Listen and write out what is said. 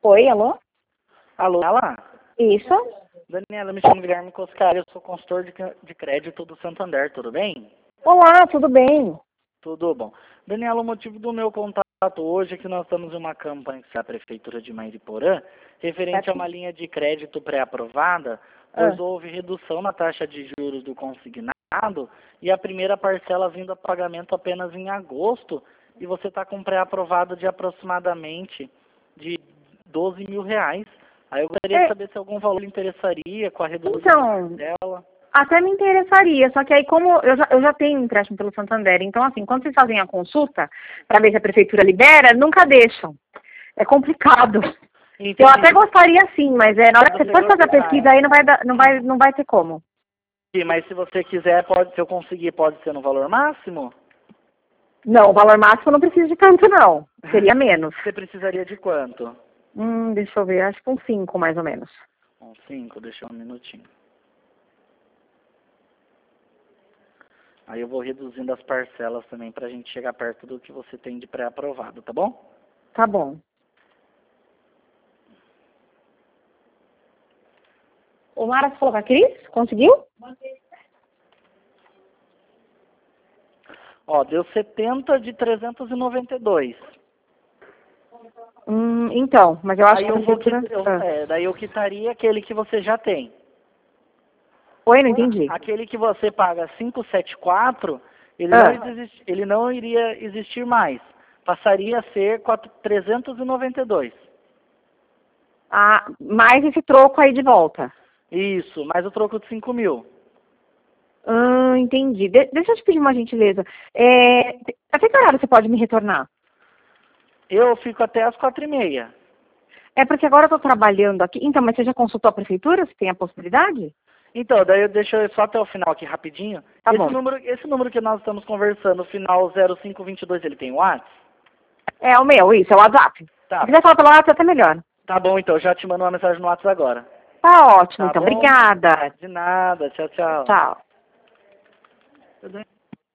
Oi, alô? Alô, ela? Isso? Daniela, me chamo Guilherme Coscari, eu sou consultor de crédito do Santander, tudo bem? Olá, tudo bem? Tudo bom. Daniela, o motivo do meu contato hoje é que nós estamos em uma campanha da Prefeitura de Mariporã, referente a uma linha de crédito pré-aprovada, pois houve redução na taxa de juros do consignado e a primeira parcela vindo a pagamento apenas em agosto, e você está com pré-aprovado de aproximadamente de R$ 12.000. Aí eu gostaria de saber se algum valor lhe interessaria com a redução Então, dela. até me interessaria, só que aí como eu já tenho empréstimo pelo Santander, então assim, quando vocês fazem a consulta para ver se a prefeitura libera, nunca deixam. É complicado. Entendi. Eu até gostaria sim, mas na hora que você for fazer a pesquisa aí não vai ter como. Sim, mas se você quiser, se eu conseguir, pode ser no valor máximo? Não, o valor máximo não precisa de tanto não. Seria menos. Você precisaria de quanto? Deixa eu ver, acho que uns 5 mais ou menos. Uns 5, deixa um minutinho. Aí eu vou reduzindo as parcelas também pra gente chegar perto do que você tem de pré-aprovado, tá bom? Tá bom. O Mara, você falou com a Cris? Conseguiu? Ó, deu 70 de 392. Então, mas eu acho Aí que a eu vou prefeitura... daí eu quitaria aquele que você já tem. Oi, não entendi. Aquele que você paga 574, ele não iria existir mais. Passaria a ser 392. Ah, mais esse troco aí de volta. Isso, mais o troco de 5.000. Entendi. Deixa eu te pedir uma gentileza. Até que horário você pode me retornar? Eu fico até às 4h30. É porque agora eu tô trabalhando aqui. Então, mas você já consultou a prefeitura? Se tem a possibilidade? Então, daí deixa eu só até o final aqui rapidinho. Tá bom. Esse número que nós estamos conversando, o final 0522, ele tem WhatsApp? É o meu, isso, é o WhatsApp. Tá. Se quiser falar pelo WhatsApp, é até melhor. Tá bom, então, já te mando uma mensagem no WhatsApp agora. Tá ótimo, Tá então. bom? Obrigada. De nada, tchau, tchau. Tchau.